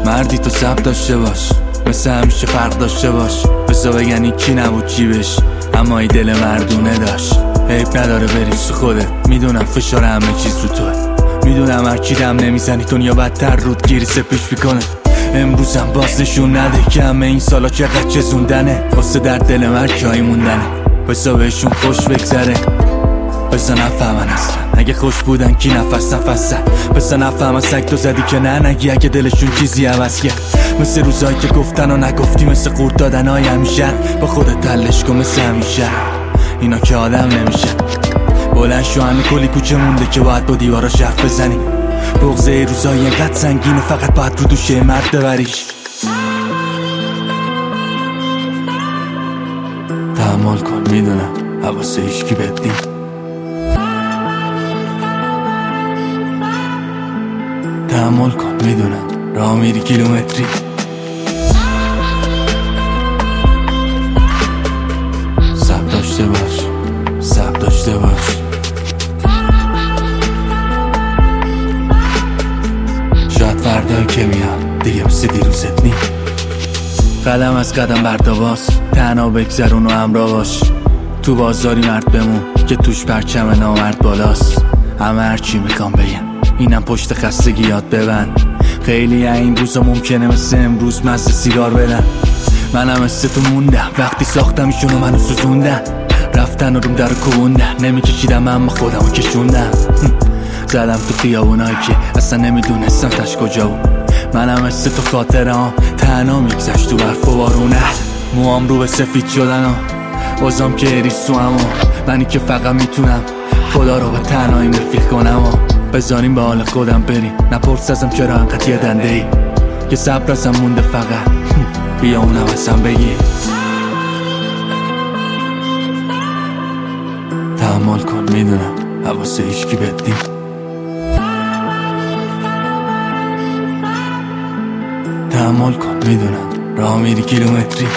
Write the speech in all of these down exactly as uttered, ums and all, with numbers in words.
مردی تو صبر داشته باش، مثل همیشه فرق داشته باش. بسا بگن کی نبود جیبش، اما ای دل مردونه داشت. عیب نداره بری سو خودت، میدونم فشار همه چیز رو توه، میدونم هر کی دم نمیزنی دنیا بدتر رود گیری سپیش میکنه. امروزم باز نشون نده که همه این سالا چقدر چزوندنه، واسه در دل من جایی موندنه. بسا بهشون خوش بگذره، بسا نفهمن اصلا اگه خوش بودن کی نفس نفس زد. بسا نفهمن سگ تو زدی که نه نگی اگه دلشون چیزی عوض کرد. مثل روزایی که گفتن و نگفتی، مثل قورت دادن های همیشه. با خودت تلش کن مثل همیشه، اینا که آدم نمیشه. بلند شو همه کلی کوچه مونده که باید با دیواراش حرف بزنی. بغضه روزایی اینقدر سنگینه فقط باید رو دوشه مرد ببریش. تحمل کن میدونم حواسه هیچکی بهت نی، تحمل کن میدونم راه میری کیلومتری. صبر داشته باش، صبر داشته باش. شاید فردایی که میاد دیگه مثل دیروزت نی. قدم از قدم برداباس، تنها بگذرون و همراه باش. تو بازاری مرد بمون که توش پرچم نامرد بالاست. همه هرچی میخوام بگم اینم پشت خستگی یاد ببند. خیلی این روزا ممکنه مثل امروز مزه سیگار بدن. منم مثل تو موندم وقتی ساختم ایشونو منو سوزوندن. رفتن و روم در کوبوندن، نمیکشیدم اما خودمو کشوندم. زدم تو خیابونایی که اصلا نمیدونستم تش کجا بود. منم مثل تو خاطره ها تنها میگذشت تو برف و بارونه. موام رو به سفید شدن ها بازم که اریس تو همه. منی که فقط میتونم خدا رو به تنهایی رفیق کنم ها. بذاریم به حال خودم بریم، نپرس ازم چرا انقدر یدنده ای. که صبر ازم مونده فقط، بیا اونم ازم بگی. تحمل کن میدونم حواسه هیچکی بهت نی، تحمل کن میدونم راه میری کیلومتری.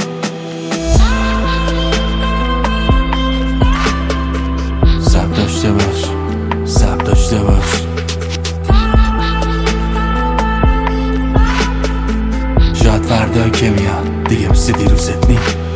صبر داشته باش، صبر داشته باش. شاید فردایی که میاد دیگه مثل دیروزت نی.